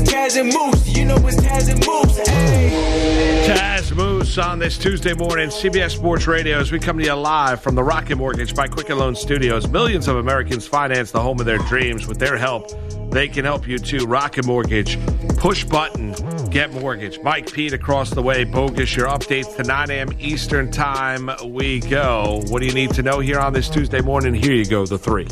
Taz and Moose. You know it's Taz and Moose. Hey. Taz Moose on this Tuesday morning, CBS Sports Radio, as we come to you live from the Rocket Mortgage by Quicken Loan Studios. Millions of Americans finance the home of their dreams. With their help, they can help you too. Rocket Mortgage, push button, get mortgage. Mike Pete across the way, Bogus. Your updates to 9 a.m. Eastern time. We go. What do you need to know here on this Tuesday morning? Here you go, the three.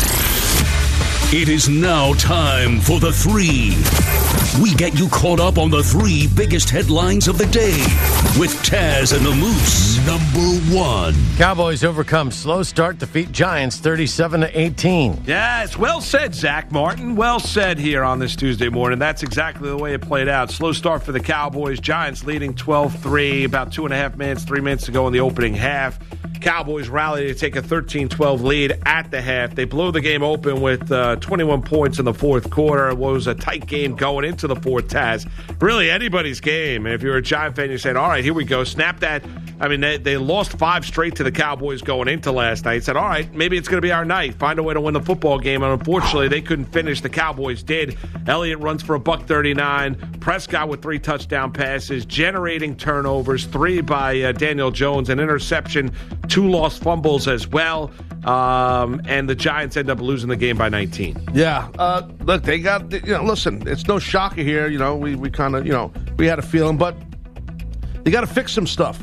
It is now time for the three. We get you caught up on the three biggest headlines of the day with Taz and the Moose. Number one. Cowboys overcome slow start, defeat Giants 37-18. Yes, well said, Zach Martin. Well said here on this Tuesday morning. That's exactly the way it played out. Slow start for the Cowboys. Giants leading 12-3, about 2.5 minutes, 3 minutes to go in the opening half. Cowboys rally to take a 13-12 lead at the half. They blow the game open with 21 points in the fourth quarter. It was a tight game going into the fourth, Taz. Really anybody's game. And if you're a Giant fan, you're saying, all right, here we go. Snap that. I mean, they lost 5 straight to the Cowboys going into last night. Said, all right, maybe it's going to be our night. Find a way to win the football game. And unfortunately, they couldn't finish. The Cowboys did. Elliott runs for $139. Prescott with 3 touchdown passes, generating turnovers, 3 by Daniel Jones, an interception, 2 lost fumbles as well. And the Giants end up losing the game by 19. Yeah. Look, they got, listen, it's no shocker here. We kind of, we had a feeling, but they got to fix some stuff.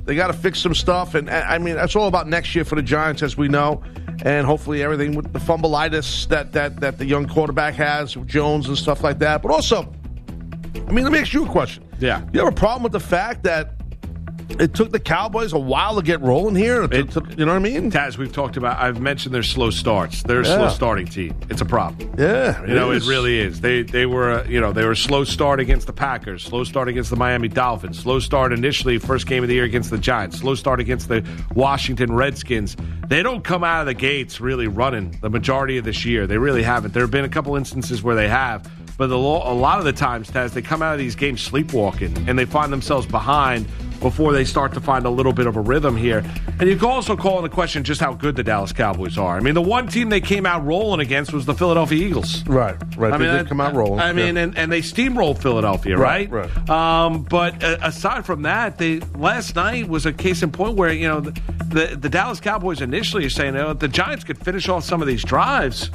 And I mean, that's all about next year for the Giants, as we know. And hopefully everything with the fumbleitis that the young quarterback has with Jones and stuff like that. But also, I mean, let me ask you a question. Yeah. You have a problem with the fact that it took the Cowboys a while to get rolling here? You know what I mean? Taz, we've talked about, I've mentioned their slow starts. They're a slow starting team. It's a problem. Yeah. It really is. They were a slow start against the Packers, slow start against the Miami Dolphins, slow start initially, first game of the year against the Giants, slow start against the Washington Redskins. They don't come out of the gates really running the majority of this year. They really haven't. There have been a couple instances where they have, but a lot of the times, Taz, they come out of these games sleepwalking, and they find themselves behind before they start to find a little bit of a rhythm here. And you can also call into question just how good the Dallas Cowboys are. I mean, the one team they came out rolling against was the Philadelphia Eagles. Right. I mean, they did come out rolling. I mean, and they steamrolled Philadelphia, right? Right. But aside from that, last night was a case in point where, the Dallas Cowboys initially are saying, the Giants could finish off some of these drives.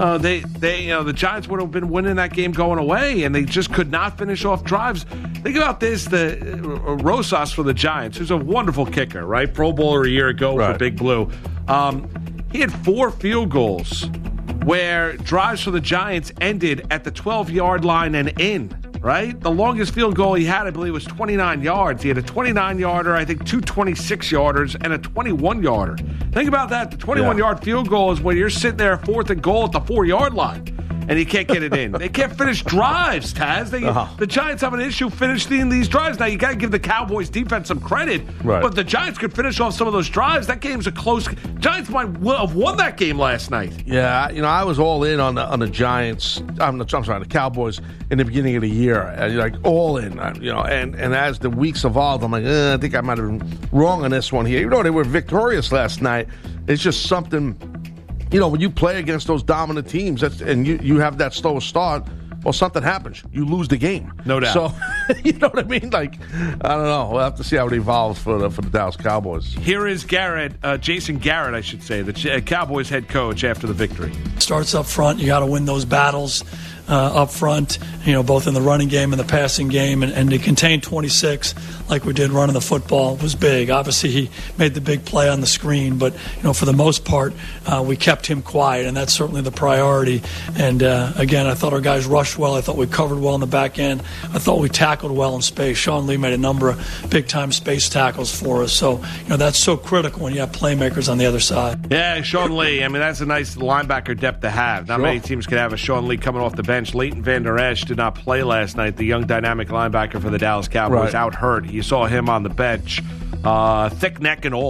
The Giants would have been winning that game going away, and they just could not finish off drives. Think about this: the Rosas for the Giants, who's a wonderful kicker, right? Pro Bowler a year ago for Big Blue. He had 4 field goals where drives for the Giants ended at the 12-yard line and in. Right? The longest field goal he had, I believe, was 29 yards. He had a 29-yarder, I think 2 26-yarders, and a 21-yarder. Think about that. The 21-yard field goal is when you're sitting there 4th and goal at the 4-yard line, and you can't get it in. They can't finish drives, Taz. The Giants have an issue finishing these drives. Now, you got to give the Cowboys defense some credit, but the Giants could finish off some of those drives. That game's a close. Giants might have won that game last night. Yeah, I was all in on the Giants. I'm sorry, the Cowboys in the beginning of the year. Like all in, and as the weeks evolved, I'm like, I think I might have been wrong on this one here. Even though they were victorious last night, it's just something. When you play against those dominant teams, and you have that slow start, well, something happens. You lose the game. No doubt. So, you know what I mean? Like, I don't know. We'll have to see how it evolves for the Dallas Cowboys. Here is Jason Garrett, I should say, the Cowboys head coach after the victory. Starts up front. You got to win those battles up front, both in the running game and the passing game. And to contain 26 like we did running the football was big. Obviously, he made the big play on the screen, but, for the most part, we kept him quiet, and that's certainly the priority. And, again, I thought our guys rushed well. I thought we covered well in the back end. I thought we tackled well in space. Sean Lee made a number of big-time space tackles for us. So, that's so critical when you have playmakers on the other side. Yeah, Sean Lee. I mean, that's a nice linebacker depth to have. Not many teams can have a Sean Lee coming off the bench. Leighton Vander Esch did not play last night. The young dynamic linebacker for the Dallas Cowboys out hurt. You saw him on the bench, thick neck and all.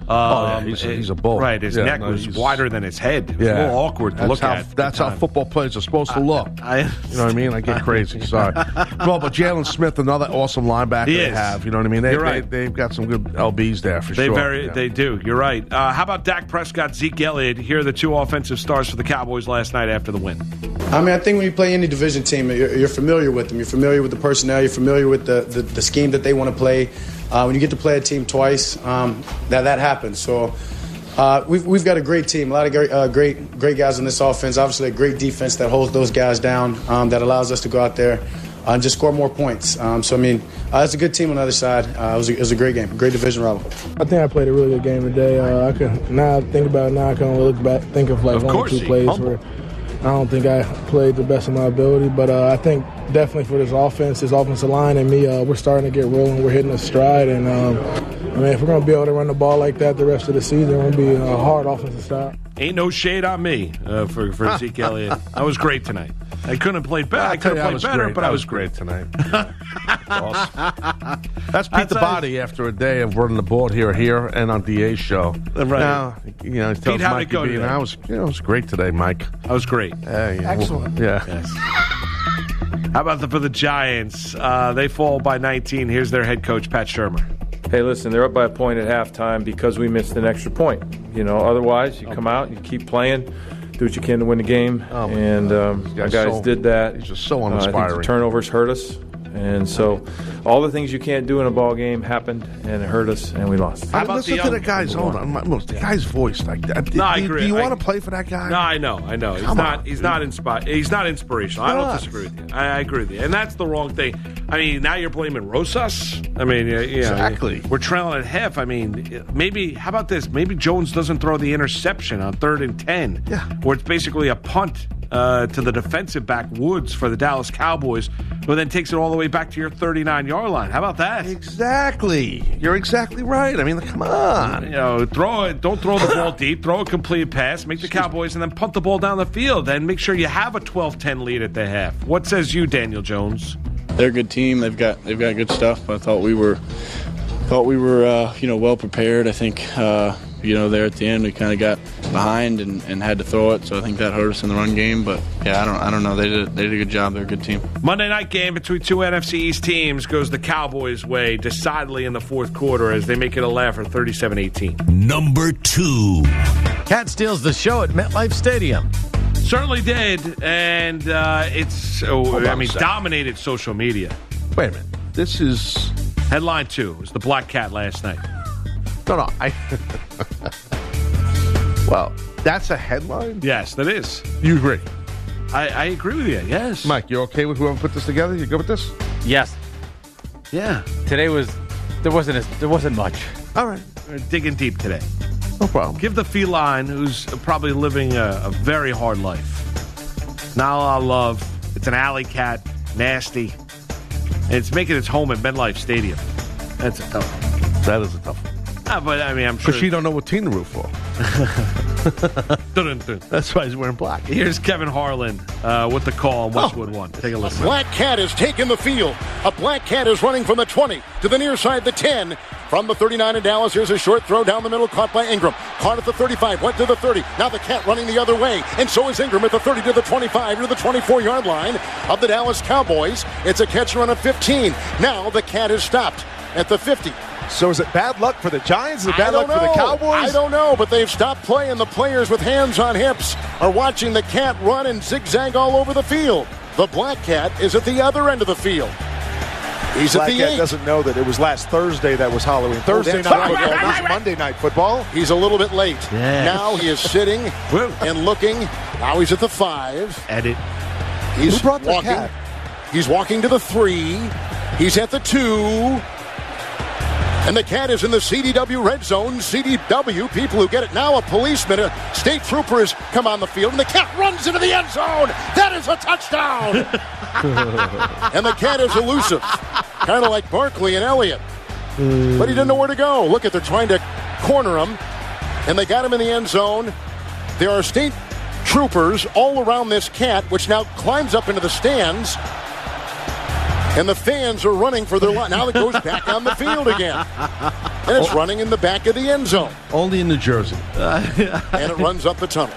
He's a bull. Right, his neck was wider than his head. It was a little awkward to look at. That's how football players are supposed to look. You know what I mean? I get crazy. Sorry. Well, but Jalen Smith, another awesome linebacker they have. You know what I mean? You're right. They've got some good LBs there for sure. They do. You're right. How about Dak Prescott, Zeke Elliott? Here are the two offensive stars for the Cowboys last night after the win. I mean, I think when you play any division team, you're familiar with them. You're familiar with the personnel. You're familiar with the scheme that they want to play. When you get to play a team twice, that happens. So we've got a great team, a lot of great guys in this offense. Obviously, a great defense that holds those guys down, that allows us to go out there and just score more points. So, I mean, it's a good team on the other side. It was a great game, great division rival. I think I played a really good game today. I can only look back, think of like one or two plays where I don't think I played the best of my ability, but I think definitely for this offensive line and me, we're starting to get rolling. We're hitting a stride, and if we're going to be able to run the ball like that the rest of the season, we're going to be a hard offensive stop. Ain't no shade on me for Zeke Elliott. I was great tonight. I couldn't have played better. I could have played better, but I was great tonight. That's Pete the Body after a day of running the board here and on DA's show. Right. Now, he tells Pete, how'd it go today? I was great today, Mike. I was great. Excellent. Yeah. Yes. How about for the Giants? They fall by 19. Here's their head coach, Pat Shurmur. Hey, listen, they're up by a point at halftime because we missed an extra point. Otherwise, you come out, you keep playing, do what you can to win the game. Our guys did that. He's just so uninspiring. I think the turnovers hurt us. And so all the things you can't do in a ball game happened, and it hurt us, and we lost. How about listen to the guy's the guy's voice like that. No, I agree. Do you want to play for that guy? No, I know. He's not inspired. He's not inspirational. I don't disagree with you. I agree with you. And that's the wrong thing. I mean, now you're blaming Rosas. I mean, exactly. We're trailing at half. I mean, maybe. How about this? Maybe Jones doesn't throw the interception on 3rd and 10. Yeah. Where it's basically a punt to the defensive back Woods for the Dallas Cowboys, who then takes it all the way back to your 39-yard line. How about that? Exactly. You're exactly right. I mean, come on. Don't throw the ball deep. Throw a complete pass. Make the Cowboys and then punt the ball down the field. And make sure you have a 12-10 lead at the half. What says you, Daniel Jones? They're a good team. They've got good stuff. I thought we were well prepared. I think there at the end we kind of got behind and had to throw it. So I think that hurt us in the run game. But yeah, I don't know. They did a good job. They're a good team. Monday night game between two NFC East teams goes the Cowboys' way decidedly in the fourth quarter as they make it a laugher 37-18. Number 2. Cat steals the show at MetLife Stadium. Certainly did, and dominated social media. Wait a minute. This is headline 2. It was the Black Cat last night. No. Well, that's a headline? Yes, that is. You agree? I agree with you, yes. Mike, you okay with whoever put this together? You good with this? Yes. Yeah. Today there wasn't much. All right. We're digging deep today. No problem. Give the feline, who's probably living a very hard life, not a lot of love. It's an alley cat, nasty, and it's making its home at MetLife Stadium. That's a tough one. That is a tough one. But I mean, I'm sure. Because she don't know what team to root for. That's why he's wearing black. Here's Kevin Harlan with the call on Westwood 1. Take a listen. Black Cat has taken the field. A Black Cat is running from the 20 to the near side, the 10. From the 39 in Dallas, here's a short throw down the middle, caught by Ingram. Caught at the 35, went to the 30. Now the Cat running the other way, and so is Ingram at the 30 to the 25 to the 24-yard line of the Dallas Cowboys. It's a catch run of 15. Now the Cat is stopped at the 50. So is it bad luck for the Giants? Is it bad luck for the Cowboys? I don't know, but they've stopped playing. The players with hands on hips are watching the Cat run and zigzag all over the field. The Black Cat is at the other end of the field. He's Black at the Cat 8. doesn't know that it was last Thursday that was Halloween. Thursday night football. This is Monday night football. He's a little bit late. Yes. Now he is sitting and looking. Now he's at the 5. Edit. He's Who brought the walking. Cat? He's walking to the 3. He's at the 2. And the Cat is in the CDW red zone. CDW, people who get it now, a policeman, a state trooper has come on the field, and the Cat runs into the end zone. That is a touchdown. And the Cat is elusive, kind of like Barkley and Elliott. But he didn't know where to go. Look at, they're trying to corner him, and they got him in the end zone. There are state troopers all around this Cat, which now climbs up into the stands. And the fans are running for their life. Now it goes back on the field again. And it's running in the back of the end zone. Only in New Jersey. And it runs up the tunnel.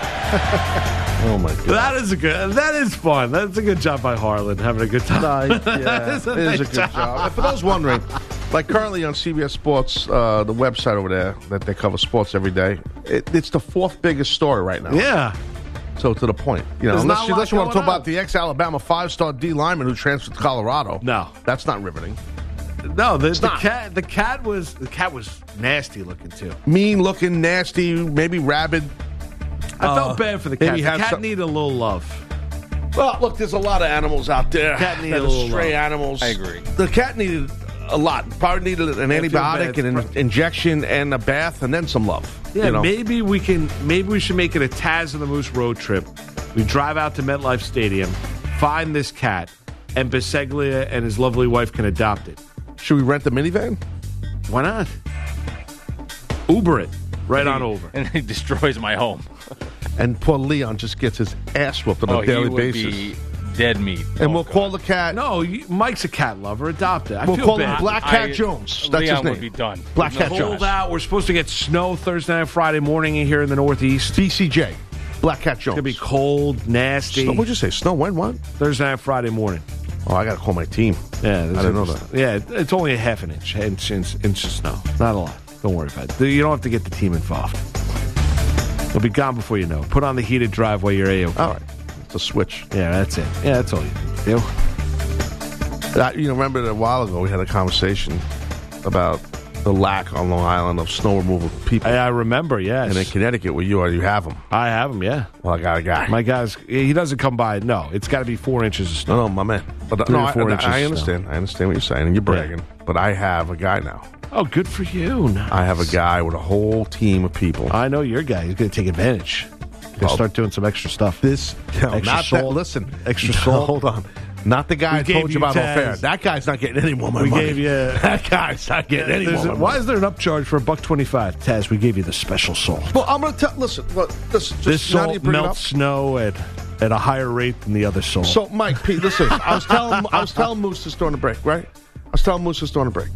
Oh, my God. That is fun. That's a good job by Harlan, having a good time. Yeah, it is a good job. And for those wondering, like currently on CBS Sports, the website over there that they cover sports every day, it's the 4th biggest story right now. Yeah. So to the point. Unless you want to talk about the ex-Alabama 5-star D lineman who transferred to Colorado. No. That's not riveting. No, the cat was nasty looking too. Mean looking, nasty, maybe rabid. I felt bad for the cat. The cat needed a little love. Well, look, there's a lot of animals out there. Cat needed that a are little stray love. animals. I agree. The cat needed a lot. Probably needed an antibiotic and an injection and a bath and then some love. Yeah, maybe we should make it a Taz and the Moose road trip. We drive out to MetLife Stadium, find this cat, and Biseglia and his lovely wife can adopt it. Should we rent the minivan? Why not? Uber it right on over. And he destroys my home. And poor Leon just gets his ass whooped on a daily basis. Be dead meat. And we'll call the cat. No, Mike's a cat lover. Adopt it. We'll call him Black Cat Jones. That's Leon his name. would be done. Black Cat Jones. Hold out. We're supposed to get snow Thursday night, Friday morning here in the Northeast. BCJ. Black Cat Jones. It's going to be cold, nasty. Snow, what'd you say? Snow when? What? Thursday night, Friday morning. Oh, I got to call my team. Yeah, I didn't know that. Yeah, it's only a half an inch of snow. Not a lot. Don't worry about it. You don't have to get the team involved. They'll be gone before you know it. Put on the heated driveway, you're A-OK. All right. It's a switch. Yeah, that's it. Yeah, that's all you need to do. Remember that a while ago we had a conversation about the lack on Long Island of snow removal people. I remember, yes. And in Connecticut, where you are, you have them. I have them, yeah. Well, I got a guy. My guy's, he doesn't come by. No, it's got to be 4 inches of snow. No, my man. But 3 or 4 inches I of understand. snow. I understand what you're saying, and you're bragging. Yeah. But I have a guy now. Oh, good for you. Nice. I have a guy with a whole team of people. I know your guy. He's going to take advantage. He'll start doing some extra stuff. Extra salt. Listen, extra salt. Hold on. Not the guy I told you about off air. That guy's not getting any more money. That guy's not getting any more money. Why is there an upcharge for $1.25? Taz, we gave you the special salt. Well, I'm going to tell. Listen, this salt melts snow at a higher rate than the other salt. So, Mike, Pete, listen. I was telling Moose this during the break, right? I was telling Moose this during the break.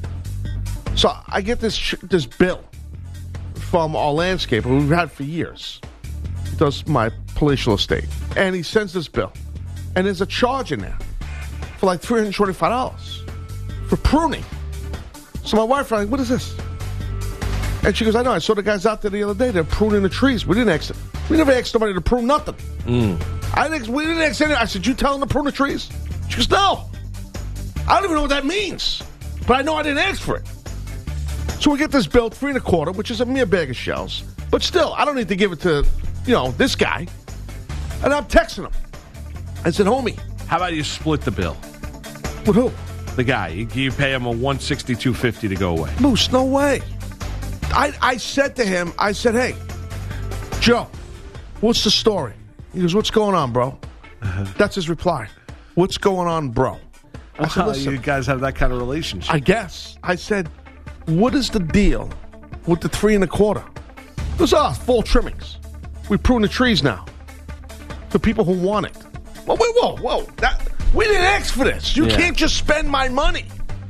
So I get this bill from our landscaper who we've had for years. He does my palatial estate. And he sends this bill. And there's a charge in there for like $325 for pruning. So my wife and I, what is this? And she goes, I know, I saw the guys out there the other day. They're pruning the trees. We never asked somebody to prune nothing. We didn't ask anything. I said, you tell them to prune the trees? She goes, no. I don't even know what that means. But I know I didn't ask for it. So we get this bill, $3.25, which is a mere bag of shells. But still, I don't need to give it to, this guy. And I'm texting him. I said, homie. How about you split the bill? With who? The guy. You pay him a $162.50 to go away. Moose, no way. I said to him, hey, Joe, what's the story? He goes, what's going on, bro? That's his reply. What's going on, bro? I said, listen. You guys have that kind of relationship. I guess. I said, what is the deal with the $3.25? It was fall trimmings. We prune the trees now for people who want it. Well, wait, whoa. We didn't ask for this. You can't just spend my money.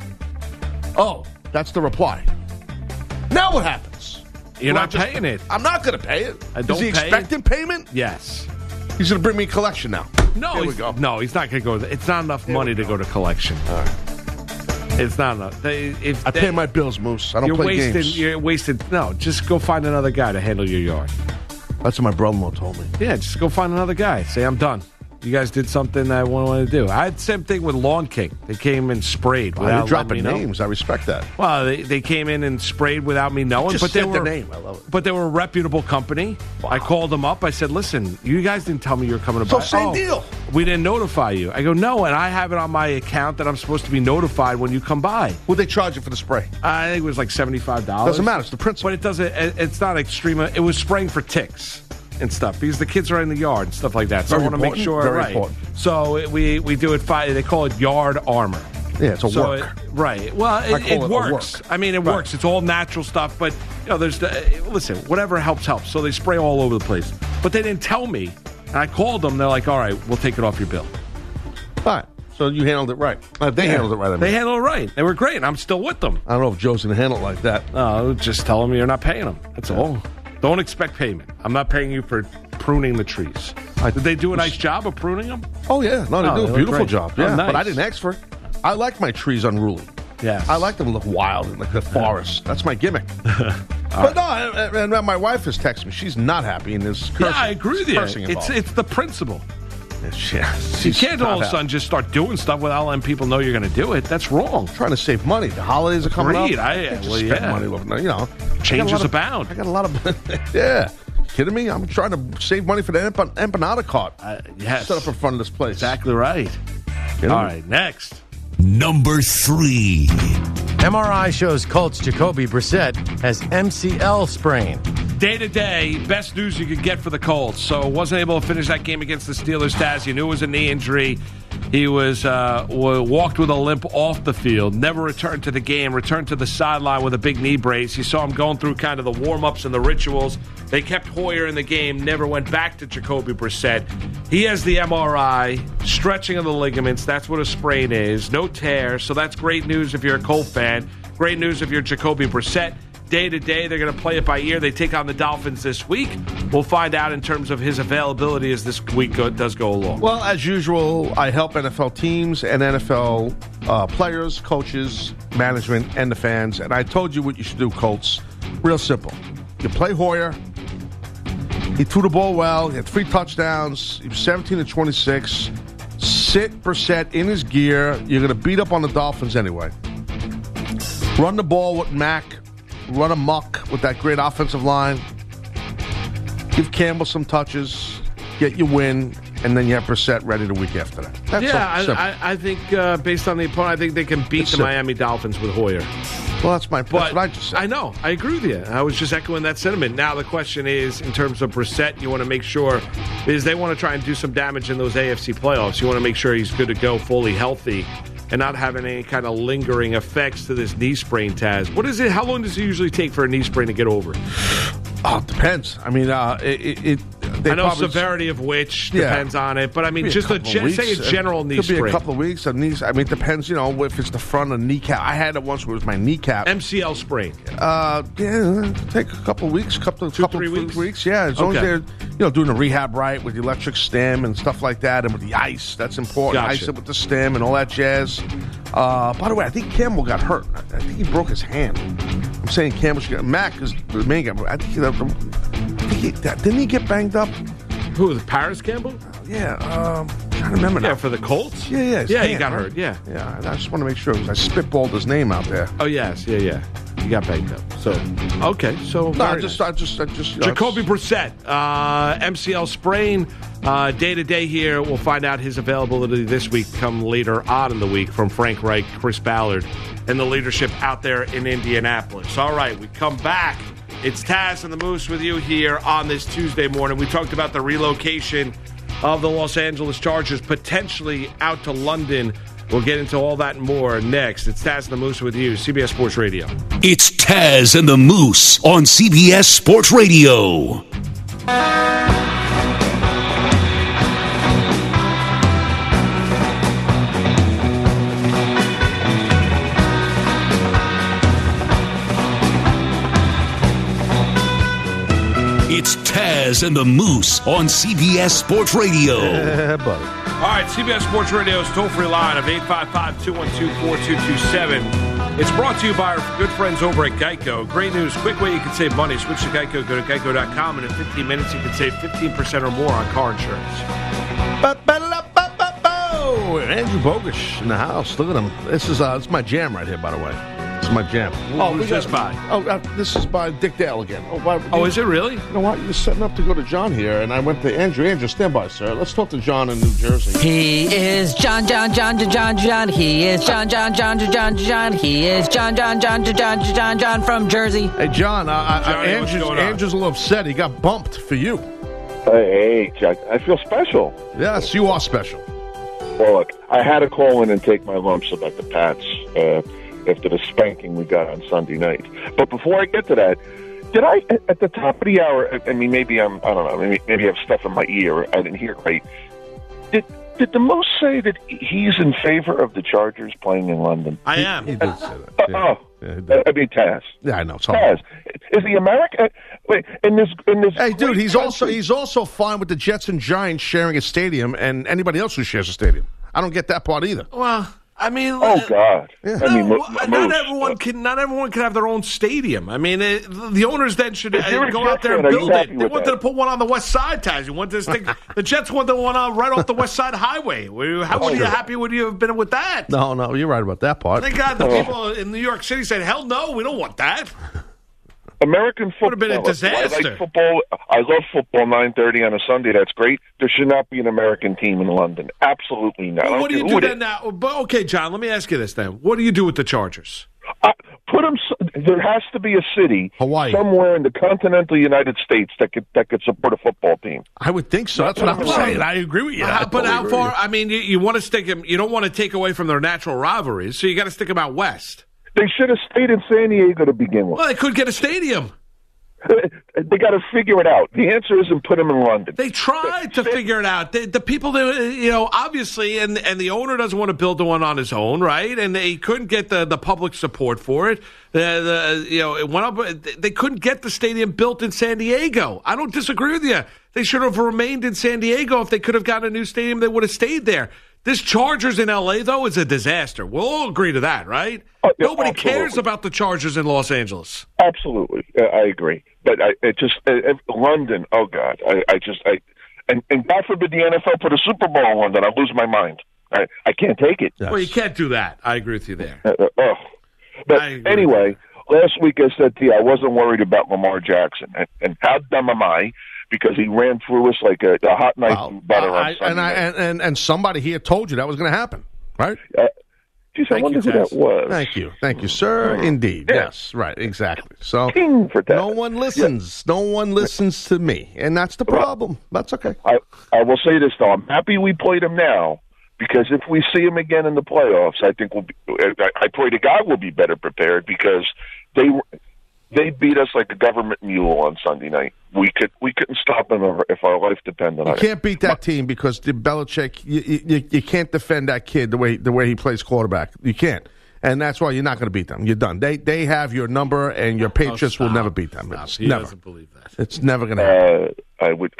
Oh, that's the reply. Now what happens? You're not paying it. I'm not going to pay it. Is he expecting payment? Yes. He's going to bring me a collection now. No, Here we go. No, he's not going to go. It's not enough money to go to collection. All right. It's not enough. I pay my bills, Moose. I don't play games. You're wasted. No, just go find another guy to handle your yard. That's what my brother-in-law told me. Yeah, just go find another guy. Say, I'm done. You guys did something that I wanted to do. I had the same thing with Lawn King. They came and sprayed without They're dropping letting me names. know. I respect that. Well, they came in and sprayed without me knowing. Just said their name. I love it. But they were a reputable company. Wow. I called them up. I said, listen, you guys didn't tell me you were coming to buy. Same deal. We didn't notify you. I go, no, and I have it on my account that I'm supposed to be notified when you come by. What they charge you for the spray? I think it was like $75. Doesn't matter. It's the principle. But it doesn't. It's not extreme. It was spraying for ticks and stuff because the kids are in the yard and stuff like that. So I want to make sure. Very right. important. So we do it. They call it yard armor. Yeah, it's a work. Right. Well, it works. I mean, it works. It's all natural stuff. But there's listen. Whatever helps. So they spray all over the place. But they didn't tell me. And I called them. They're like, all right, we'll take it off your bill. All right. So you handled it right. They handled it right. I mean. They handled it right. They were great. And I'm still with them. I don't know if Joe's going to handle it like that. No, just tell them you're not paying them. That's all. Don't expect payment. I'm not paying you for pruning the trees. Did they do a nice job of pruning them? Oh, yeah. No, they do a beautiful great. job. Yeah, nice. But I didn't ask for it. I like my trees unruly. Yeah. I like them to look wild, like the forest. That's my gimmick. But no, and my wife has texted me. She's not happy and is cursing. Yeah, I agree with you. Involved. It's the principle. Yeah, you can't all of a sudden just start doing stuff without letting people know you're going to do it. That's wrong. Trying to save money. The holidays are coming up. Spend money. You know, changes abound. I got a lot of. Yeah. Kidding me? I'm trying to save money for the empanada cart. Yes. Set up in front of this place. Exactly right. You know? All right, next. Number 3. MRI shows Colts Jacoby Brissett has MCL sprain. Day to day, best news you could get for the Colts. So wasn't able to finish that game against the Steelers. Taz, you knew it was a knee injury. He was walked with a limp off the field, never returned to the game, returned to the sideline with a big knee brace. You saw him going through kind of the warm-ups and the rituals. They kept Hoyer in the game, never went back to Jacoby Brissett. He has the MRI, stretching of the ligaments. That's what a sprain is. No tear, so that's great news if you're a Colt fan. Great news if you're Jacoby Brissett. Day to day, they're going to play it by ear. They take on the Dolphins this week. We'll find out in terms of his availability as this week does go along. Well, as usual, I help NFL teams and NFL players, coaches, management, and the fans. And I told you what you should do, Colts. Real simple. You play Hoyer. He threw the ball well. He had 3 touchdowns. He was 17-26. Sit Brissett in his gear. You're going to beat up on the Dolphins anyway. Run the ball with Mack. Run amok with that great offensive line. Give Campbell some touches. Get your win. And then you have Brissett ready the week after that. That's I think based on the opponent, I think they can beat the Miami Dolphins with Hoyer. Well, that's what I just said. I know. I agree with you. I was just echoing that sentiment. Now the question is, in terms of Brissett, you want to make sure is they want to try and do some damage in those AFC playoffs. You want to make sure he's good to go, fully healthy, and not having any kind of lingering effects to this knee sprain, Taz. What is it? How long does it usually take for a knee sprain to get over? Oh, it depends. I mean, I know severity of which depends on it, but I mean, just say a general knee sprain. Could be a couple of weeks. I mean, it depends, if it's the front of the kneecap. I had it once where it was my kneecap. MCL sprain. Take a couple of weeks, couple of 3 weeks. Yeah, as long as they're, doing the rehab right with the electric stem and stuff like that, and with the ice. That's important. Gotcha. Ice it with the stem and all that jazz. By the way, I think Campbell got hurt. I think he broke his hand. I'm saying Campbell should get Mack is the main guy. I think didn't he get banged up? Who, Paris Campbell? Yeah, I'm trying to remember now. Yeah, for the Colts? Yeah. He got hurt, yeah. Yeah, I just want to make sure, because I spitballed his name out there. Oh, yes, yeah. He got banged up. So, okay, so... No, I just Jacoby Brissett, MCL sprain, day-to-day here. We'll find out his availability this week, come later on in the week, from Frank Reich, Chris Ballard, and the leadership out there in Indianapolis. All right, we come back. It's Taz and the Moose with you here on this Tuesday morning. We talked about the relocation of the Los Angeles Chargers potentially out to London. We'll get into all that and more next. It's Taz and the Moose with you, CBS Sports Radio. It's Taz and the Moose on CBS Sports Radio. It's Taz and the Moose on CBS Sports Radio. Yeah, buddy. All right, CBS Sports Radio's toll-free line of 855-212-4227. It's brought to you by our good friends over at Geico. Great news, quick way you can save money. Switch to Geico, go to geico.com, and in 15 minutes you can save 15% or more on car insurance. Andrew Bogusch in the house. Look at him. This is my jam right here, by the way. This is my jam. Who's this by? This is by Dick Dale again. Is it really? You know what? You're setting up to go to John here, and I went to Andrew. Andrew, stand by, sir. Let's talk to John in New Jersey. He is John. He is John. He is John from Jersey. Hey, John. Andrew's a little upset. He got bumped for you. Hey, Jack. I feel special. Yes, you are special. Well, look, I had to call in and take my lumps about the Pats after the spanking we got on Sunday night. But before I get to that, did I, at the top of the hour, I mean, maybe I don't know, maybe I have stuff in my ear, I didn't hear it right. Did the Moose say that he's in favor of the Chargers playing in London? I am. He did say that. Yeah. I mean, Taz. Yeah, I know. It's Taz, is the American? Wait, in this. Hey, dude, he's also fine with the Jets and Giants sharing a stadium, and anybody else who shares a stadium. I don't get that part either. Well, I mean, oh God! Yeah. I mean, not everyone can have their own stadium. I mean, the owners then should go out there and build it. They wanted to put one on the West Side, Taz. You wanted to stick the Jets wanted one right off the West Side Highway. How happy would you have been with that? No, you're right about that part. Thank God the people in New York City said, "Hell no, we don't want that." American football would have been a disaster. I like football. I love football. 9:30 on a Sunday. That's great. There should not be an American team in London. Absolutely not. Well, what do you do then now? But okay, John. Let me ask you this then. What do you do with the Chargers? Put them. There has to be a city, Hawaii, somewhere in the continental United States that could support a football team. I would think so. That's what I'm saying. I agree with you. But how far? I mean, you want to stick them. You don't want to take away from their natural rivalries, so you got to stick them out west. They should have stayed in San Diego to begin with. Well, they could get a stadium. They got to figure it out. The answer isn't put them in London. They tried to figure it out. The people, obviously, and the owner doesn't want to build the one on his own, right? And they couldn't get the public support for it. It went up. They couldn't get the stadium built in San Diego. I don't disagree with you. They should have remained in San Diego. If they could have gotten a new stadium, they would have stayed there. This Chargers in L.A., though, is a disaster. We'll all agree to that, right? Nobody absolutely cares about the Chargers in Los Angeles. Absolutely. I agree. But London, oh, God. And God forbid the NFL put a Super Bowl in London. I'll lose my mind. I can't take it. Yes. Well, you can't do that. I agree with you there. But anyway, last week I said to you I wasn't worried about Lamar Jackson. And how dumb am I? Because he ran through us like a hot knife through butter on Sunday. And somebody here told you that was going to happen, right? Geez, I wonder who that was. Thank you, sir. Indeed, yes, right, exactly. So no one listens. Yeah. No one listens to me, and that's the problem. That's okay. I will say this though: I'm happy we played him now because if we see him again in the playoffs, I think I pray to God we'll be better prepared because they beat us like a government mule on Sunday night. We couldn't stop them if our life depended on it. You can't beat that team because the Belichick. You can't defend that kid the way he plays quarterback. You can't, and that's why you're not going to beat them. You're done. They have your number, and your Patriots will never beat them. He never. Doesn't believe that. It's never going to happen. I would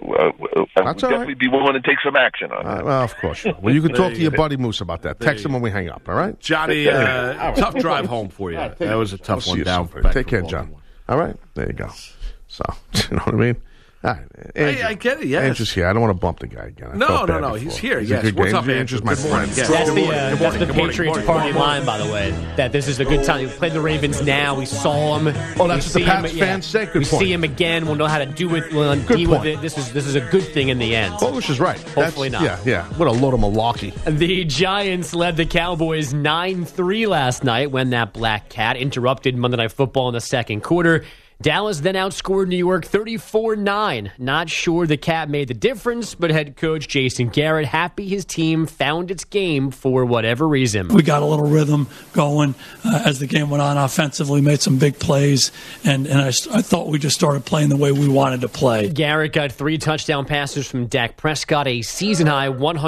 definitely be willing to take some action on that. Well, of course. Well, you can talk to your buddy Moose about that. Text him when we hang up. All right, Johnny. Tough drive home for you. That was a tough one down. Take care, John. All right, there you go. So, you know what I mean? All right. Andrew, I get it, yes. Andrew's here. I don't want to bump the guy again. No. He's here, yes. What's up, Andrew? Andrew's my friend. That's the Patriots party line, by the way. That this is a good time. We played the Ravens now. We saw him. Oh, that's what the Pats fans say? Good point. We see him again. We'll know how to do it. We'll deal with it. This is a good thing in the end. Polish is right. Hopefully not. Yeah. What a load of malarkey. The Giants led the Cowboys 9-3 last night when that black cat interrupted Monday Night Football in the second quarter. Dallas then outscored New York 34-9. Not sure the cat made the difference, but head coach Jason Garrett happy his team found its game for whatever reason. We got a little rhythm going as the game went on offensively, made some big plays, and I thought we just started playing the way we wanted to play. Garrett got 3 touchdown passes from Dak Prescott, a season-high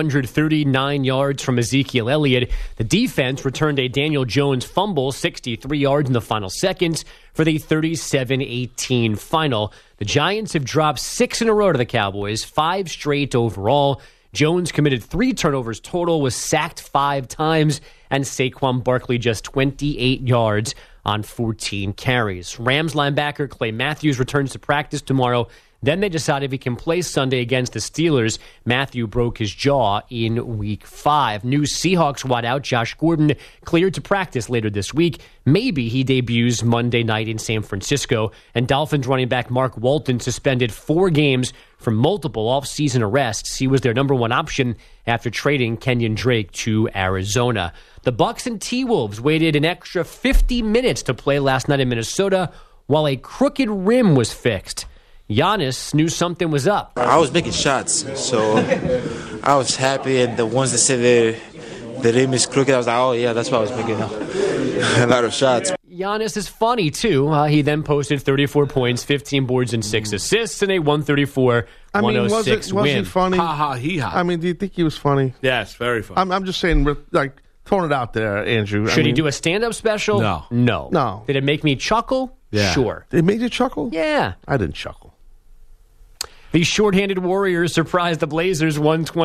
139 yards from Ezekiel Elliott. The defense returned a Daniel Jones fumble, 63 yards in the final seconds, for the 37-18 final. The Giants have dropped 6 in a row to the Cowboys, 5 straight overall. Jones committed 3 turnovers total, was sacked 5 times, and Saquon Barkley just 28 yards on 14 carries. Rams linebacker Clay Matthews returns to practice tomorrow. Then they decide if he can play Sunday against the Steelers. Matthew broke his jaw in Week 5. New Seahawks wideout Josh Gordon cleared to practice later this week. Maybe he debuts Monday night in San Francisco. And Dolphins running back Mark Walton suspended 4 games for multiple offseason arrests. He was their number 1 option after trading Kenyon Drake to Arizona. The Bucs and T-Wolves waited an extra 50 minutes to play last night in Minnesota while a crooked rim was fixed. Giannis knew something was up. I was making shots, so I was happy. And the ones that said the rim is crooked, I was like, oh, yeah, that's why I was making a lot of shots. Giannis is funny, too. He then posted 34 points, 15 boards, and 6 assists in a 134-106 was win. he funny? Ha ha he ha. I mean, do you think he was funny? Yes, very funny. I'm just saying, like, throwing it out there, Andrew. Should he do a stand-up special? No. No. Did it make me chuckle? Yeah. Sure. It made you chuckle? Yeah. I didn't chuckle. The shorthanded Warriors surprised the Blazers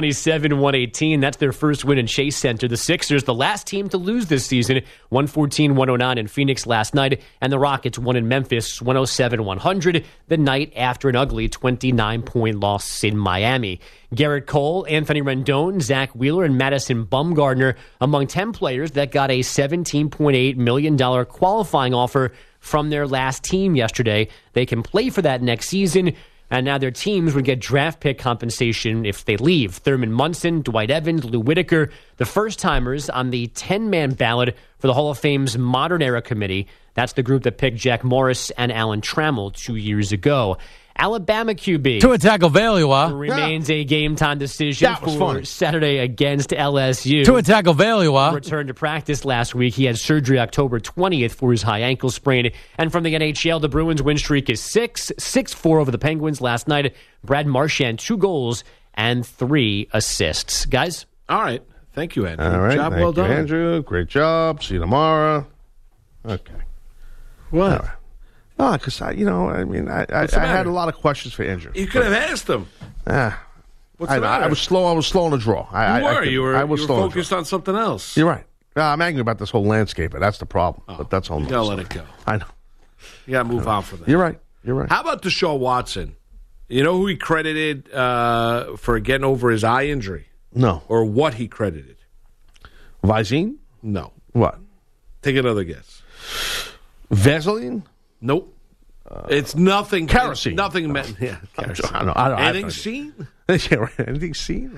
127-118. That's their first win in Chase Center. The Sixers, the last team to lose this season, 114-109 in Phoenix last night. And the Rockets won in Memphis 107-100 the night after an ugly 29-point loss in Miami. Garrett Cole, Anthony Rendon, Zach Wheeler, and Madison Bumgarner among 10 players that got a $17.8 million qualifying offer from their last team yesterday. They can play for that next season. And now their teams would get draft pick compensation if they leave. Thurman Munson, Dwight Evans, Lou Whitaker, the first-timers on the 10-man ballot for the Hall of Fame's Modern Era Committee. That's the group that picked Jack Morris and Alan Trammell 2 years ago. Alabama QB Tua Tagovailoa remains a game-time decision for Saturday against LSU. Tua Tagovailoa returned to practice last week. He had surgery October 20th for his high ankle sprain. And from the NHL, the Bruins' win streak is 6-4 over the Penguins last night. Brad Marchand, 2 goals and 3 assists. Guys? All right. Thank you, Andrew. All right. Job Thank well you, done. Andrew. Great job. See you tomorrow. Okay. What? All right. No, because I had a lot of questions for Andrew. You could have asked him. What's the matter? I was slow. I was slow on the draw. You were focused on something else. You're right. I'm angry about this whole landscape. That's the problem. But that's all. You gotta let it go. I know. You gotta move on from that. You're right. You're right. How about Deshaun Watson? You know who he credited for getting over his eye injury? No. Or what he credited? Visine? No. What? Take another guess. Vaseline? Nope. It's nothing. Kerosene. Nothing. Yeah, kerosene. I don't know. Anything seen? Yeah, right. Anything seen?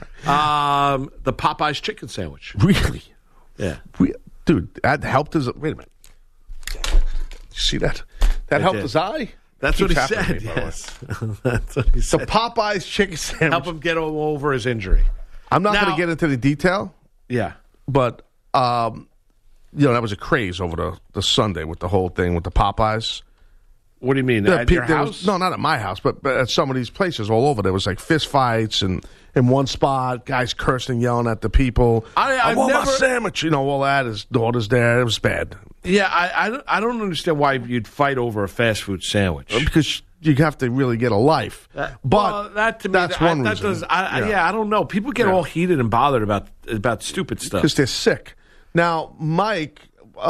The Popeyes chicken sandwich. Really? Yeah. Dude, that helped his... Wait a minute. You see that? That helped his eye? That's what he Keeps happening said, to me, by the way. yes. That's what he said. The Popeyes chicken sandwich. Help him get over his injury. I'm not going to get into the detail. Yeah. But, that was a craze over the Sunday with the whole thing with the Popeyes. What do you mean? At your house? No, not at my house, but at some of these places all over. There was like fist fights and in one spot, guys cursing and yelling at the people. I want my sandwich. All that. His daughter's there. It was bad. Yeah, I don't understand why you'd fight over a fast food sandwich. Because you have to really get a life. That to me, that's one reason. I don't know. People get all heated and bothered about stupid stuff. Because they're sick. Now, Mike,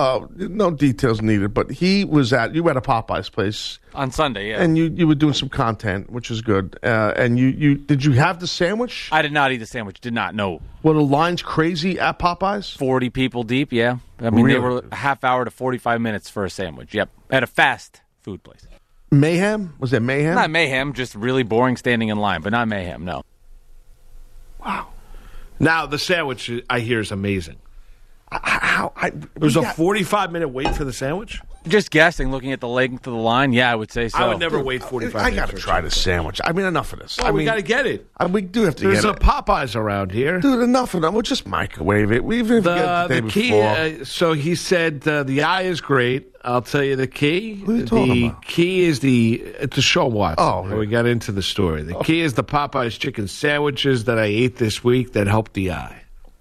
no details needed, but you were at a Popeyes place on Sunday, yeah, and you were doing some content, which is good. And did you have the sandwich? I did not eat the sandwich. Did not know. Were the lines crazy at Popeyes? 40 people deep. Yeah, I mean Really? they were a half hour to 45 minutes for a sandwich. Yep, at a fast food place. Mayhem? Was there mayhem? Not mayhem, just really boring standing in line, but not mayhem. No. Wow. Now the sandwich I hear is amazing. It was a 45-minute wait for the sandwich? Just guessing, looking at the length of the line, yeah, I would say so. I would never wait 45 minutes. I got to try the sandwich. I mean, enough of this. Well, we got to get it. We do have to There's get it. a Popeyes around here. Dude, enough of them. We'll just microwave it. We've get it the day before. So he said the eye is great. I'll tell you the key. What are you talking about? Key is it's a Sean Watson. Oh, we got into the story. The key is the Popeyes chicken sandwiches that I ate this week that helped the eye.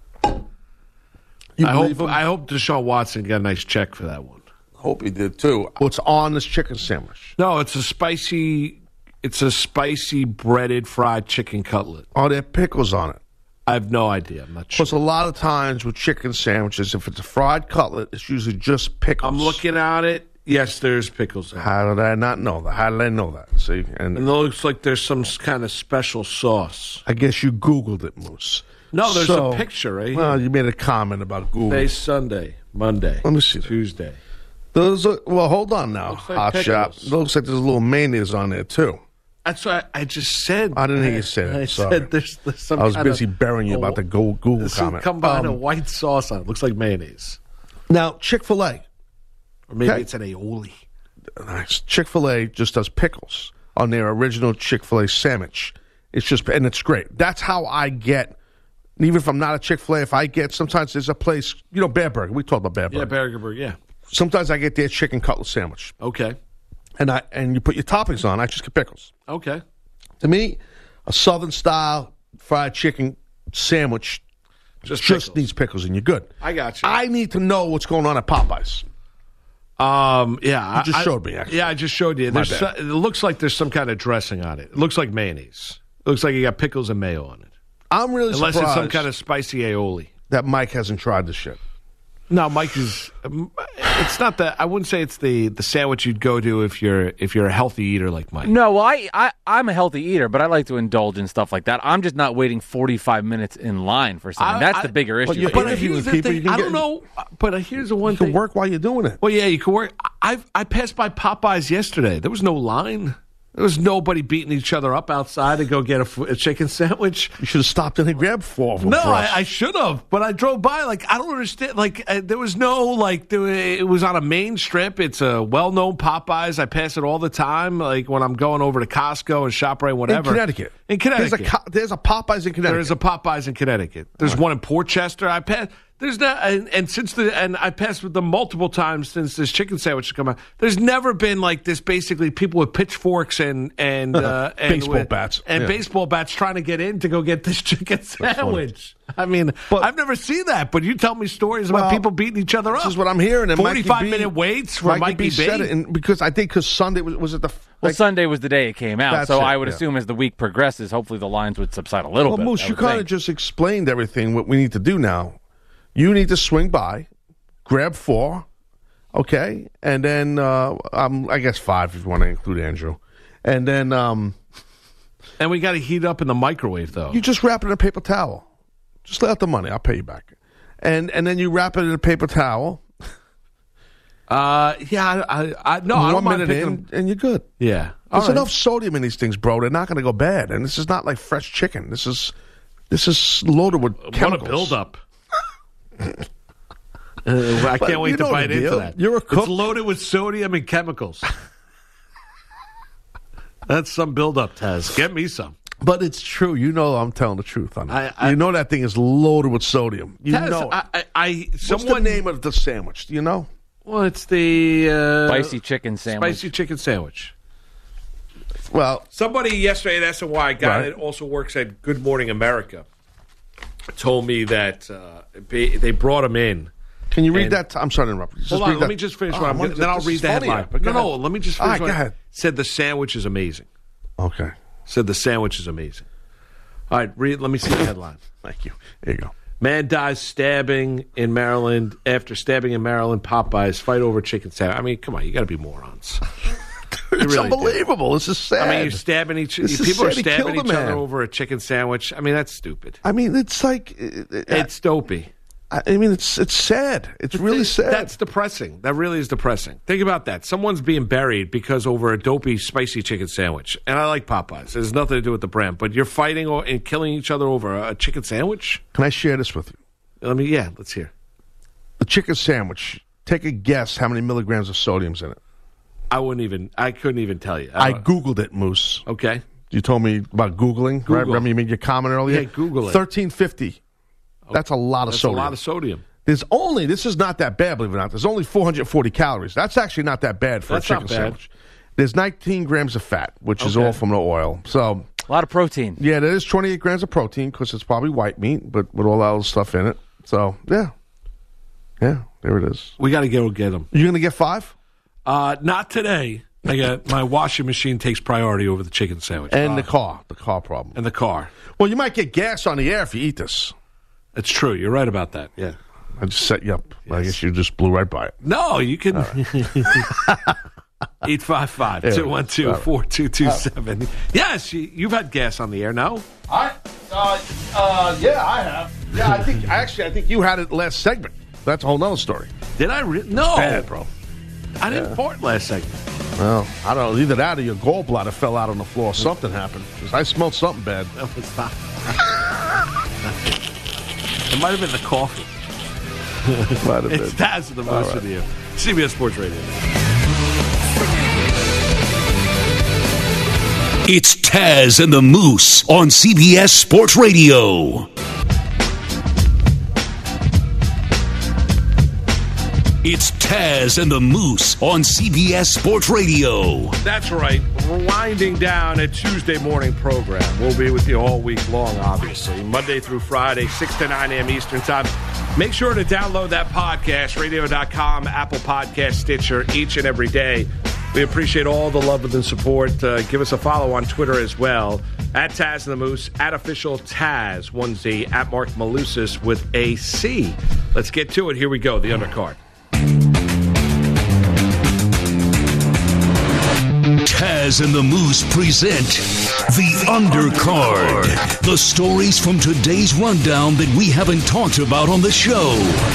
I hope Deshaun Watson got a nice check for that one. Hope he did too. What's on this chicken sandwich? No, it's a spicy breaded fried chicken cutlet. Are there pickles on it? I have no idea. I'm not sure. Because a lot of times with chicken sandwiches, if it's a fried cutlet, it's usually just pickles. I'm looking at it. Yes, there's pickles. How did I not know that? How did I know that? See, and it looks like there's some kind of special sauce. I guess you Googled it, Moose. No, there's a picture right here. Well, you made a comment about Google. Today's Sunday, Monday. Let me see. Tuesday. Hold on now, Looks like Hot Shop. pickles. Looks like there's a little mayonnaise on there too. That's what I just said. I didn't hear you say that. I Sorry. said there's some I was kind busy of, burying you about the Google comment. Come behind a white sauce on it. Looks like mayonnaise. Now, Chick-fil-A. Or maybe it's an aioli. Nice. Chick-fil-A just does pickles on their original Chick-fil-A sandwich. And it's great. That's how I get, even if I'm not a Chick-fil-A, if I get, sometimes there's a place, Bear Burger. We talked about Bear Burger. Yeah, Bear Burger, yeah. Sometimes I get their chicken cutlet sandwich. Okay. And you put your toppings on. I just get pickles. Okay. To me, a Southern style fried chicken sandwich just needs pickles, and you're good. I got you. I need to know what's going on at Popeyes. Yeah. You just showed me, actually. Yeah, I just showed you. It looks like there's some kind of dressing on it. It looks like mayonnaise. It looks like you got pickles and mayo on it. I'm really Unless surprised. it's some kind of spicy aioli. That Mike hasn't tried this shit. No, Mike is. It's not that. I wouldn't say it's the sandwich you'd go to if you're a healthy eater like Mike. No, well, I'm a healthy eater, but I like to indulge in stuff like that. I'm just not waiting 45 minutes in line for something. That's the bigger issue. But here's the thing. I don't know. But here's the one thing. You can work while you're doing it. Well, yeah, you can work. I passed by Popeyes yesterday. There was no line. There was nobody beating each other up outside to go get a chicken sandwich. You should have stopped in and grabbed 4 of them. No, I should have, but I drove by. Like, I don't understand. Like, there was no, it was on a main strip. It's a well-known Popeyes. I pass it all the time, like, when I'm going over to Costco and ShopRite, whatever. In Connecticut. There's a Popeyes in Connecticut. There's a Popeyes in Connecticut. There's one in Port Chester. I passed. There's not, and I passed with them multiple times since this chicken sandwich has come out. There's never been like this. Basically, people with pitchforks and baseball bats baseball bats trying to get in to go get this chicken sandwich. I mean, I've never seen that. But you tell me stories about people beating each other up. This is what I'm hearing. 45-minute waits for Mikey B. Because Sunday was it the. Sunday was the day it came out, so I would assume as the week progresses, hopefully the lines would subside a little bit. Well, Moose, you kind of just explained everything. What we need to do now. You need to swing by, grab 4, okay, and then I guess 5 if you want to include Andrew, and then and we got to heat up in the microwave though. You just wrap it in a paper towel. Just lay out the money. I'll pay you back, and then you wrap it in a paper towel. Yeah, I no, I don't 1 mind minute in, and you're good. Yeah, there's enough sodium in these things, bro. They're not going to go bad, and this is not like fresh chicken. This is loaded with chemicals. What a buildup. I can't wait to bite into that. You're a cook. It's loaded with sodium and chemicals. That's some buildup, Taz. Get me some. But it's true. You know I'm telling the truth on that. You know that thing is loaded with sodium. You Taz, know it. What's the name of the sandwich? Do you know? Well, it's the spicy chicken sandwich. Spicy chicken sandwich. Well, somebody yesterday at SNY, a guy that also works at Good Morning America, told me that they brought him in. Can you read that? I'm sorry to interrupt. Hold on, let me just finish what I'm going to. Then I'll read the headline. No, let me just finish. Go ahead. Said the sandwich is amazing. Okay. Said the sandwich is amazing. All right, let me see the headline. Thank you. There you go. Man dies stabbing in Maryland. After stabbing in Maryland, Popeyes fight over chicken sandwich. I mean, come on, you got to be morons. It's unbelievable. This is sad. I mean, you're stabbing people are stabbing each other over a chicken sandwich. I mean, that's stupid. I mean, it's like it's dopey. I mean, it's sad. It's really sad. That's depressing. That really is depressing. Think about that. Someone's being buried because over a dopey, spicy chicken sandwich. And I like Popeyes. It has nothing to do with the brand. But you're fighting and killing each other over a chicken sandwich? Can I share this with you? Let's hear. The chicken sandwich. Take a guess how many milligrams of sodium's in it. I couldn't even tell you. I Googled it, Moose. Okay. You told me about Googling. Google. Right? Remember you made your comment earlier? Yeah, Google it. 1350. That's a lot of sodium. That's a lot of sodium. This is not that bad, believe it or not. There's only 440 calories. That's actually not that bad for a chicken sandwich. There's 19 grams of fat, which is all from the oil. So a lot of protein. Yeah, there is 28 grams of protein because it's probably white meat, but with all that other stuff in it. So, yeah. Yeah, there it is. We got to go get them. You going to get 5? Not today. I got my washing machine takes priority over the chicken sandwich. And the car problem. And the car. Well, you might get gas on the air if you eat this. It's true. You're right about that. Yeah. I just set you up. Yes. I guess you just blew right by it. No, you can. 855-212-4227. Yes, you've had gas on the air, no? Yeah, I have. Yeah, I think you had it last segment. That's a whole nother story. Did I? No. It's bad, bro. I didn't fart last segment. Well, I don't know. Either that or your gallbladder fell out on the floor. Something happened. I smelled something bad. No, it's not. It might have been the coffee. It's Taz of the Moose with you. CBS Sports Radio. It's Taz and the Moose on CBS Sports Radio. It's Taz and the Moose on CBS Sports Radio. That's right. Winding down a Tuesday morning program. We'll be with you all week long, obviously. Monday through Friday, 6 to 9 a.m. Eastern Time. Make sure to download that podcast, radio.com, Apple Podcast, Stitcher, each and every day. We appreciate all the love and the support. Give us a follow on Twitter as well. At Taz and the Moose, at official Taz, 1Z, at Mark Malusis with a C. Let's get to it. Here we go, the undercard. Taz and the Moose present the Undercard. The stories from today's rundown that we haven't talked about on the show.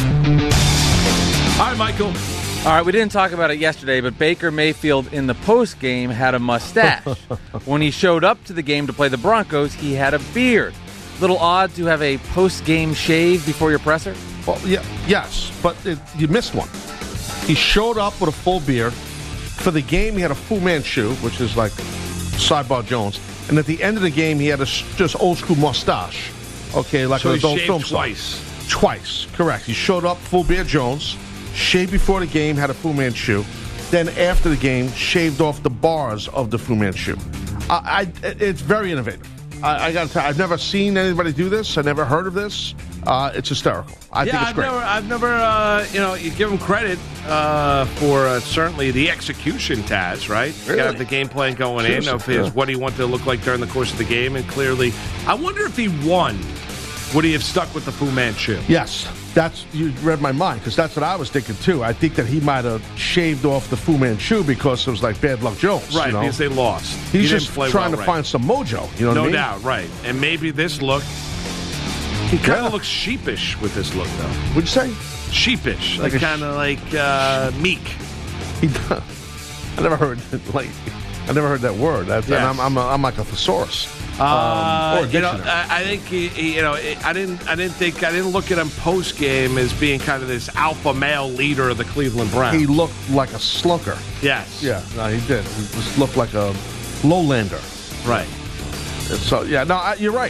Hi, Michael. All right, we didn't talk about it yesterday, but Baker Mayfield in the postgame had a mustache. When he showed up to the game to play the Broncos, he had a beard. Little odd to have a postgame shave before your presser? Well, yes, but you missed one. He showed up with a full beard. For the game, he had a Fu Manchu, which is like Sidebar Jones. And at the end of the game, he had a just old-school mustache. Okay, like so an adult film star. Twice, correct. He showed up full beard Jones, shaved before the game, had a Fu Manchu. Then after the game, shaved off the bars of the Fu Manchu. It's very innovative. I got to tell you, I've never seen anybody do this. I never heard of this. It's hysterical. I think it's great. I've never, you give him credit for certainly the execution, Taz, right? Really? Got the game plan going in of what he wanted to look like during the course of the game, and clearly, I wonder if he won, would he have stuck with the Fu Manchu? Yes, you read my mind, because that's what I was thinking too. I think that he might have shaved off the Fu Manchu because it was like Bad Luck Jones, right? You know? Because they lost. He's just trying to find some mojo. You know what I mean? No doubt, right? And maybe this look. He kind of looks sheepish with this look, though. What'd you say? Sheepish, like kind of like meek. He does. I never heard that word. Yes. And I'm like a thesaurus. I think I didn't look at him post game as being kind of this alpha male leader of the Cleveland Browns. He looked like a slunker. Yes. Yeah. No, he did. He just looked like a lowlander. Right. So you're right.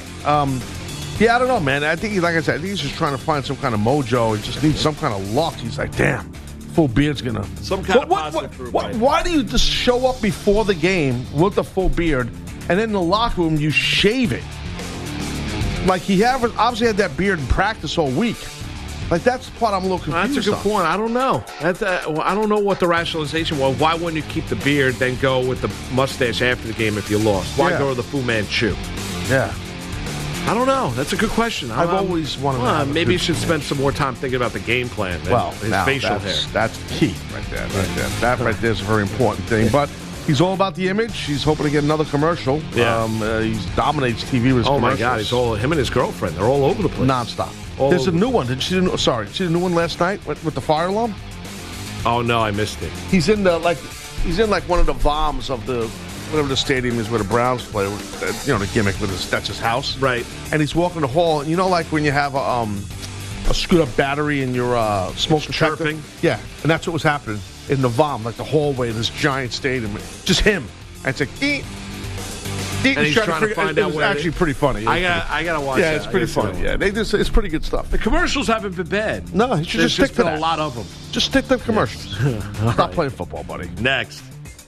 I don't know, man. I think like I said, he's just trying to find some kind of mojo. He just needs some kind of luck. He's like, damn, full beard's gonna some kind of positive. Why do you just show up before the game with the full beard, and then in the locker room you shave it? Like he obviously had that beard in practice all week. Like that's the part I'm a little confused. That's a good point. I don't know. I don't know what the rationalization was. Why wouldn't you keep the beard, then go with the mustache after the game if you lost? Why go to the Fu Manchu? Yeah. I don't know. That's a good question. I've always wanted to maybe you should spend some more time thinking about the game plan than his facial hair. That's key right there. That right there is a very important thing. But he's all about the image. He's hoping to get another commercial. Yeah. He dominates TV with his commercials. Oh, my God. Him and his girlfriend. They're all over the place. Nonstop. There's a new one. Did you see the new one last night with the fire alarm? Oh, no, I missed it. He's in one of the VOMs of the whatever the stadium is where the Browns play, the gimmick with that's his house. Right. And he's walking the hall, and like when you have a screwed up battery in your smoke detector? Chirping. Yeah, and that's what was happening in the VOM, like the hallway of this giant stadium. Just him. And it's like, and he's trying to find out where actually pretty funny. I gotta watch that. Yeah, it's pretty funny. Yeah, it's pretty good stuff. The commercials haven't been bad. No, you should just stick to that. A lot of them. Just stick to the commercials. Stop playing football, buddy. Next.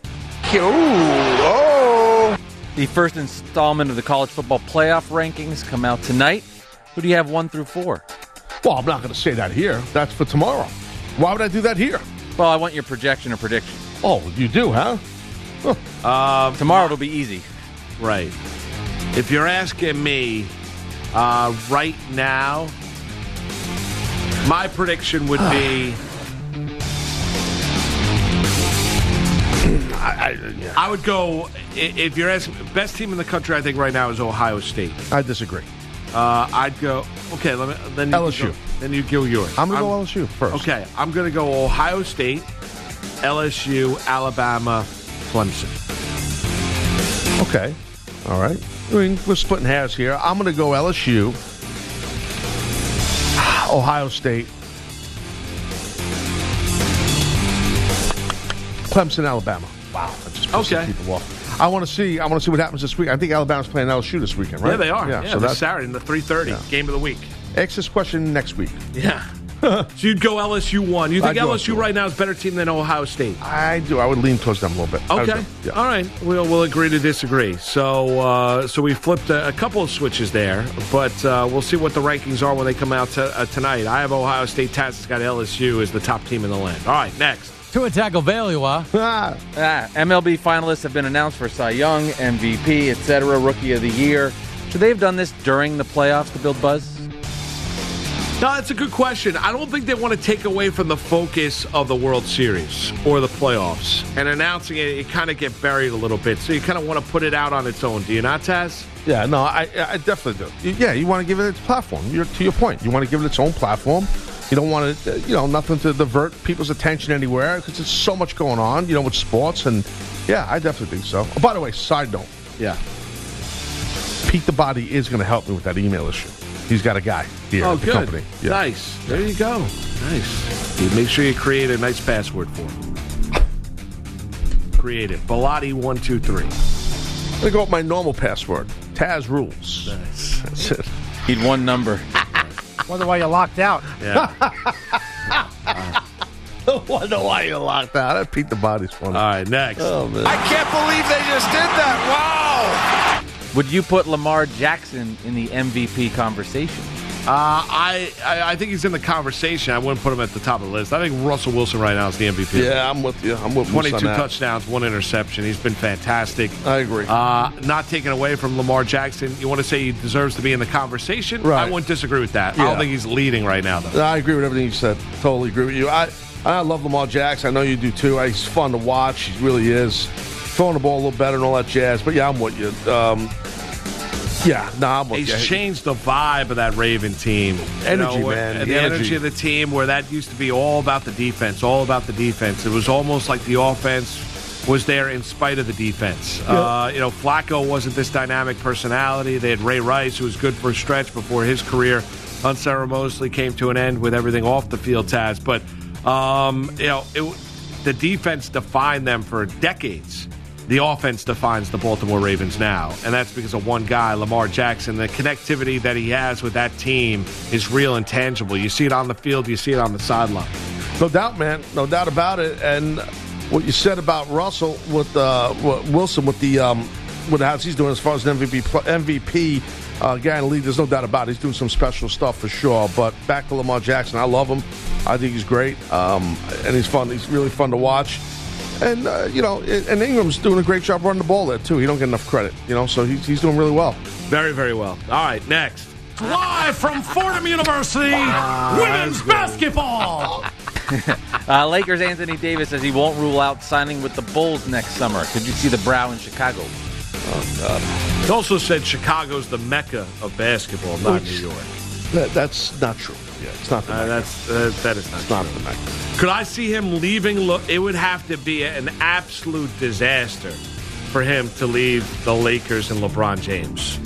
The first installment of the college football playoff rankings come out tonight. Who do you have 1 through 4? Well, I'm not going to say that here. That's for tomorrow. Why would I do that here? Well, I want your projection or prediction. Oh, you do, huh? Tomorrow it'll be easy. Right. If you're asking me right now, my prediction would be I would go, if you're asking, best team in the country, I think right now is Ohio State. I disagree. I'd go, okay, then LSU. Then you go yours. I'm going to go LSU first. Okay, I'm going to go Ohio State, LSU, Alabama, Clemson. Okay. All right. I mean, we're splitting hairs here. I'm going to go LSU, Ohio State, Clemson, Alabama. Wow, that just pisses people off. I want to see what happens this week. I think Alabama's playing LSU this weekend, right? Yeah, they are. Yeah, so that's Saturday, the 3:30 game of the week. Ask this question next week. Yeah. So you'd go LSU 1. You think I'd go LSU right now is a better team than Ohio State? I do. I would lean towards them a little bit. Okay. Yeah. All right. We'll agree to disagree. So we flipped a couple of switches there, but we'll see what the rankings are when they come out tonight. I have Ohio State. Taz has got LSU as the top team in the land. All right, next. Tua Tagovailoa. MLB finalists have been announced for Cy Young, MVP, etc., Rookie of the Year. Should they have done this during the playoffs to build buzz? No, that's a good question. I don't think they want to take away from the focus of the World Series or the playoffs. And announcing it kind of get buried a little bit. So you kind of want to put it out on its own. Do you not, Taz? Yeah, no, I definitely do. Yeah, you want to give it its platform. To your point, you want to give it its own platform. You don't want it, nothing to divert people's attention anywhere because there's so much going on, with sports. And, yeah, I definitely think so. Oh, by the way, side note. Yeah. Pete the Body is going to help me with that email issue. He's got a guy here at the company. Yeah. Nice. There you go. Nice. You make sure you create a nice password for him. Create it. Bilotti123. I'm going to go with my normal password. Taz Rules. Nice. That's it. Need one number. Wonder why you're locked out. Yeah. Wonder why you're locked out. That Pete the Body's funny. All right, next. Oh, man. I can't believe they just did that. Wow. Would you put Lamar Jackson in the MVP conversation? I think he's in the conversation. I wouldn't put him at the top of the list. I think Russell Wilson right now is the MVP. Yeah, I'm with you. I'm with 22 touchdowns, 1 interception. He's been fantastic. I agree. Not taken away from Lamar Jackson. You want to say he deserves to be in the conversation? Right. I wouldn't disagree with that. Yeah. I don't think he's leading right now, though. I agree with everything you said. Totally agree with you. I love Lamar Jackson. I know you do, too. He's fun to watch. He really is. Throwing the ball a little better and all that jazz. But, yeah, I'm with you. I'm with you. He's changed the vibe of that Raven team. Energy, man. The energy of the team where that used to be all about the defense, It was almost like the offense was there in spite of the defense. Yeah. Flacco wasn't this dynamic personality. They had Ray Rice, who was good for a stretch before his career unceremoniously came to an end with everything off the field, Taz. But, the defense defined them for decades. The offense defines the Baltimore Ravens now, and that's because of one guy, Lamar Jackson. The connectivity that he has with that team is real and tangible. You see it on the field, you see it on the sideline. No doubt, man. No doubt about it. And what you said about Russell with Wilson with how he's doing as far as an MVP guy in the league, there's no doubt about it. He's doing some special stuff for sure. But back to Lamar Jackson, I love him. I think he's great, and he's fun. He's really fun to watch. And, and Ingram's doing a great job running the ball there, too. He don't get enough credit, so he's doing really well. Very, very well. All right, next. Live from Fordham University, women's basketball. Lakers' Anthony Davis says he won't rule out signing with the Bulls next summer. Could you see the brow in Chicago? Oh, God. He also said Chicago's the mecca of basketball, not New York. That's not true. Yeah, it's not the Mecca. That is not the Mecca. Could I see him leaving? It would have to be an absolute disaster for him to leave the Lakers and LeBron James.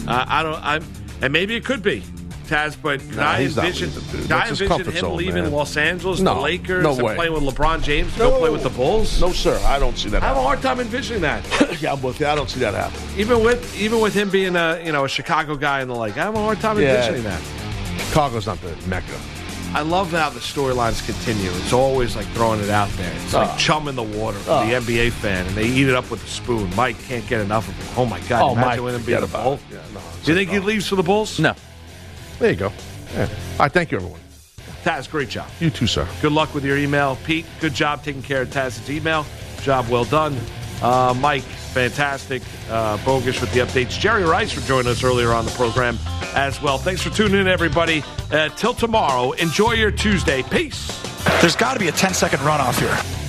And maybe it could be, Taz, but could I envision him leaving Los Angeles, the Lakers, and playing with LeBron James to go play with the Bulls? No, sir. I don't see that. I have a hard time envisioning that. Yeah, I'm with you. I don't see that happening. Even with him being a Chicago guy in the league, I have a hard time envisioning that. Chicago's not the Mecca. I love how the storylines continue. It's always like throwing it out there. It's like chum in the water for the NBA fan, and they eat it up with a spoon. Mike can't get enough of it. Oh, my God. Imagine with him being a Bull. Yeah, no, do you think he leaves for the Bulls? No. There you go. Yeah. All right, thank you, everyone. Taz, great job. You too, sir. Good luck with your email. Pete, good job taking care of Taz's email. Job well done. Mike, fantastic. Bogus with the updates. Jerry Rice for joining us earlier on the program as well. Thanks for tuning in, everybody. Till tomorrow, enjoy your Tuesday. Peace. There's got to be a 10-second runoff here.